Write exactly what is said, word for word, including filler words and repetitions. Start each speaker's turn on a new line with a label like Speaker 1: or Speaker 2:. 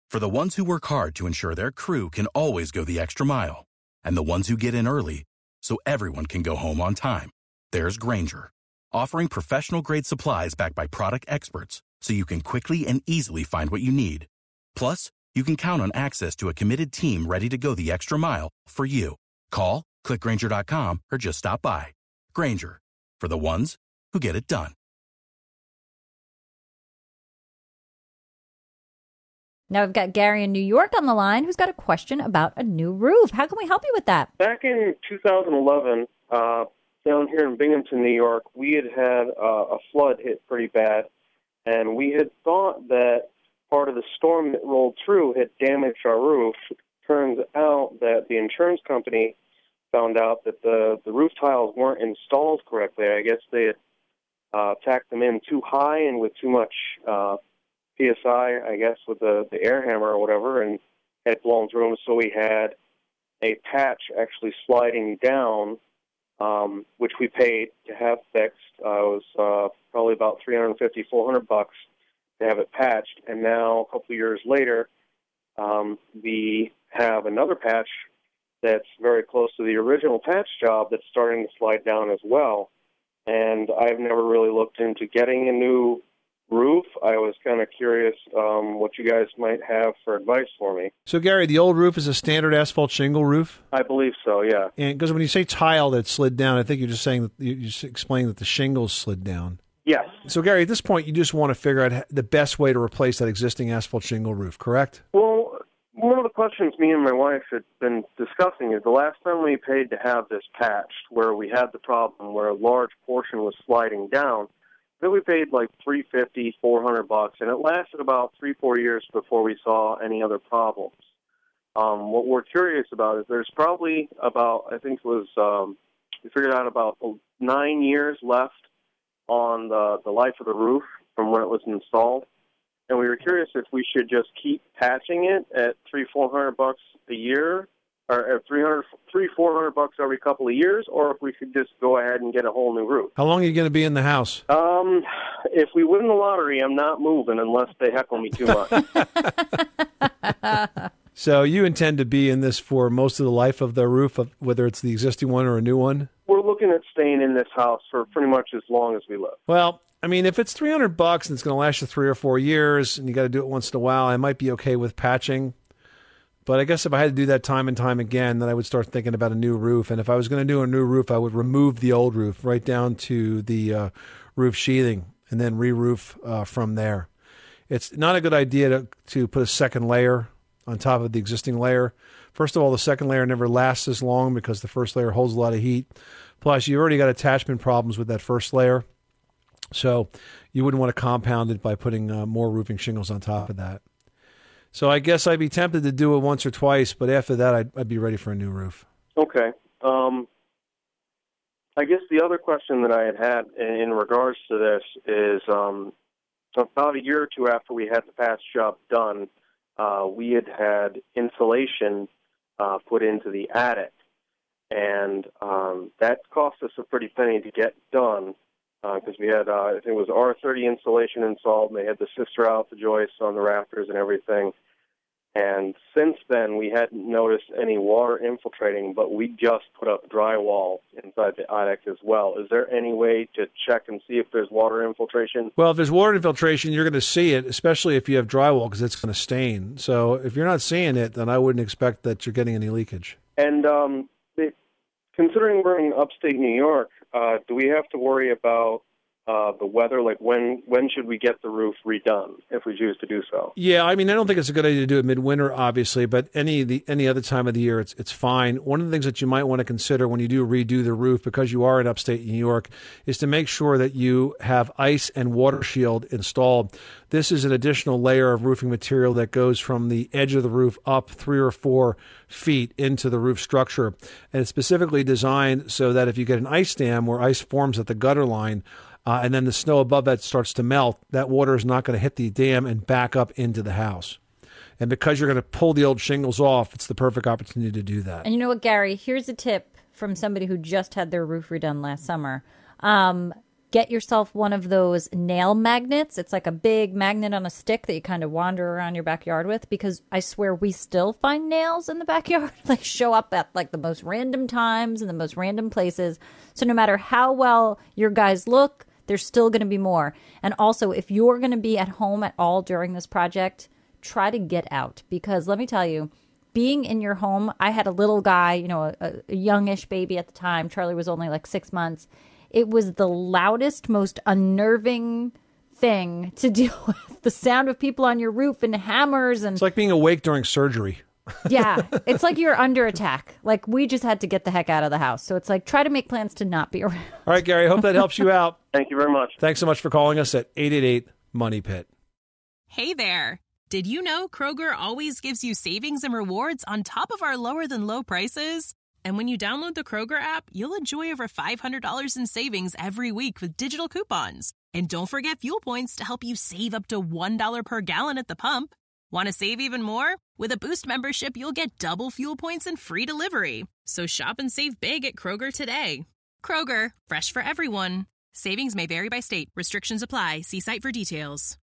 Speaker 1: For the ones who work hard to ensure their crew can always go the extra mile, and the ones who get in early so everyone can go home on time, there's Grainger, offering professional-grade supplies backed by product experts so you can quickly and easily find what you need. Plus, you can count on access to a committed team ready to go the extra mile for you. Call, click Grainger dot com, or just stop by. Grainger, for the ones who get it done.
Speaker 2: Now we've got Gary in New York on the line who's got a question about a new roof. How can we help you with that?
Speaker 3: Back in two thousand eleven, uh, down here in Binghamton, New York, we had had uh, a flood hit pretty bad, and we had thought that part of the storm that rolled through had damaged our roof. Turns out that the insurance company found out that the, the roof tiles weren't installed correctly. I guess they had uh, tacked them in too high and with too much uh P S I, I guess, with the, the air hammer or whatever, and had blown through them. So we had a patch actually sliding down, um, which we paid to have fixed. Uh, it was uh, probably about three hundred fifty, four hundred bucks to have it patched. And now, a couple of years later, um, we have another patch that's very close to the original patch job that's starting to slide down as well. And I've never really looked into getting a new roof. I was kind of curious um, what you guys might have for advice for me.
Speaker 4: So, Gary, the old roof is a standard asphalt shingle roof?
Speaker 3: I believe so, yeah.
Speaker 4: And because when you say tile that slid down, I think you're just saying that you're just explaining that the shingles slid down.
Speaker 3: Yes.
Speaker 4: So, Gary, at this point, you just want to figure out the best way to replace that existing asphalt shingle roof, correct?
Speaker 3: Well, one of the questions me and my wife had been discussing is the last time we paid to have this patched, where we had the problem where a large portion was sliding down, then we paid like three hundred fifty, four hundred bucks, and it lasted about three, four years before we saw any other problems. Um, what we're curious about is there's probably about, I think it was, um, we figured out about nine years left on the, the life of the roof from when it was installed, and we were curious if we should just keep patching it at three, four hundred bucks a year, or three hundred, three, four hundred bucks every couple of years, or if we could just go ahead and get a whole new roof.
Speaker 4: How long are you going to be in the house?
Speaker 3: Um, if we win the lottery, I'm not moving unless they heckle me too much.
Speaker 4: So you intend to be in this for most of the life of the roof, of, whether it's the existing one or a new one?
Speaker 3: We're looking at staying in this house for pretty much as long as we live.
Speaker 4: Well, I mean, if it's three hundred bucks and it's going to last you three or four years, and you got to do it once in a while, I might be okay with patching. But I guess if I had to do that time and time again, then I would start thinking about a new roof. And if I was going to do a new roof, I would remove the old roof right down to the uh, roof sheathing and then re-roof uh, from there. It's not a good idea to, to put a second layer on top of the existing layer. First of all, the second layer never lasts as long because the first layer holds a lot of heat. Plus, you already got attachment problems with that first layer. So you wouldn't want to compound it by putting uh, more roofing shingles on top of that. So I guess I'd be tempted to do it once or twice, but after that, I'd, I'd be ready for a new roof.
Speaker 3: Okay. Um, I guess the other question that I had had in, in regards to this is um, about a year or two after we had the patch job done, uh, we had had insulation uh, put into the attic, and um, that cost us a pretty penny to get done because uh, we had, uh, I think it was R thirty insulation installed, and they had the sister out the joists on the rafters and everything. And since then, we hadn't noticed any water infiltrating, but we just put up drywall inside the attic as well. Is there any way to check and see if there's water infiltration?
Speaker 4: Well, if there's water infiltration, you're going to see it, especially if you have drywall, because it's going to stain. So if you're not seeing it, then I wouldn't expect that you're getting any leakage.
Speaker 3: And um, it, considering we're in upstate New York, uh, do we have to worry about Uh, the weather, like when when should we get the roof redone if we choose to do so?
Speaker 4: Yeah, I mean, I don't think it's a good idea to do it midwinter, obviously, but any the any other time of the year, it's it's fine. One of the things that you might want to consider when you do redo the roof, because you are in upstate New York, is to make sure that you have ice and water shield installed. This is an additional layer of roofing material that goes from the edge of the roof up three or four feet into the roof structure, and it's specifically designed so that if you get an ice dam where ice forms at the gutter line, Uh, and then the snow above that starts to melt, that water is not going to hit the dam and back up into the house. And because you're going to pull the old shingles off, it's the perfect opportunity to do that.
Speaker 2: And you know what, Gary? Here's a tip from somebody who just had their roof redone last summer. Um, get yourself one of those nail magnets. It's like a big magnet on a stick that you kind of wander around your backyard with, because I swear we still find nails in the backyard. Like show up at like the most random times and the most random places. So no matter how well your guys look, there's still going to be more. And also, if you're going to be at home at all during this project, try to get out, because let me tell you, being in your home, I had a little guy, you know, a, a youngish baby at the time. Charlie was only like six months. It was the loudest, most unnerving thing to deal with. The sound of people on your roof and hammers. And
Speaker 4: it's like being awake during surgery.
Speaker 2: Yeah, it's like you're under attack. Like we just had to get the heck out of the house. So it's like, try to make plans to not be around.
Speaker 4: All right, Gary, I hope that helps you out.
Speaker 3: Thank you very much.
Speaker 4: Thanks so much for calling us at eight eight eight, money pit.
Speaker 5: Hey there. Did you know Kroger always gives you savings and rewards on top of our lower than low prices? And when you download the Kroger app, you'll enjoy over five hundred dollars in savings every week with digital coupons. And don't forget fuel points to help you save up to one dollar per gallon at the pump. Want to save even more? With a Boost membership, you'll get double fuel points and free delivery. So shop and save big at Kroger today. Kroger, fresh for everyone. Savings may vary by state. Restrictions apply. See site for details.